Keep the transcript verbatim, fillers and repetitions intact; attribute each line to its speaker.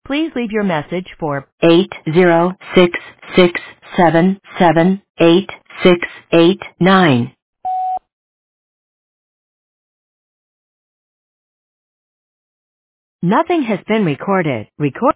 Speaker 1: Please leave your message for eight zero six six seven seven eight six eight nine. Nothing has been recorded. Record